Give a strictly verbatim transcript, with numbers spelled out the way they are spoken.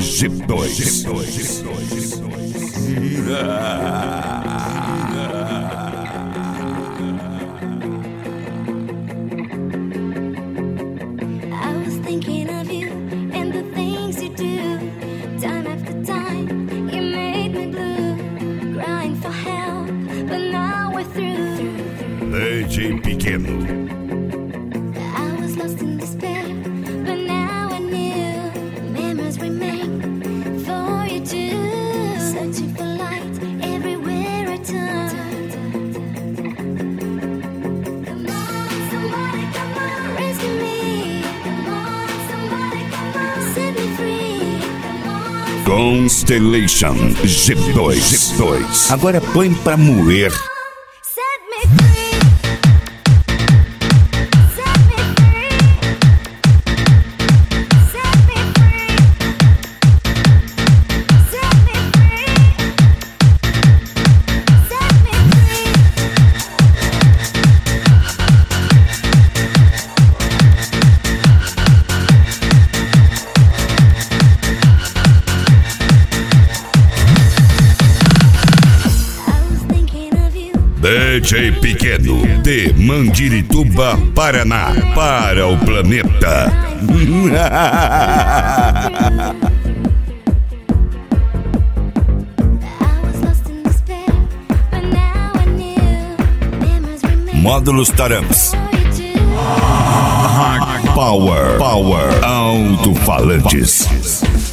G dois. I was thinking of you and the things you do. Time after time, you made me blue. Crying for help, but now we're through. D J Pequeno. I was lost in despair, but now I knew. Memories remain for you too. Searching for light everywhere I turn. Come on, somebody, come on, rescue me. Come on, somebody, come on, set me free. Come on. Constellation G dois. G dois. Agora põe pra moer. Set me free. Set me free. Set me free. Set me free. Set me free. I was thinking of you. D J Pequeno, de Mandirituba, Paraná, para o planeta. I was lost in despair, but now I knew. Memories remain Módulos Taramps. for you too. Power, Power, Alto-falantes.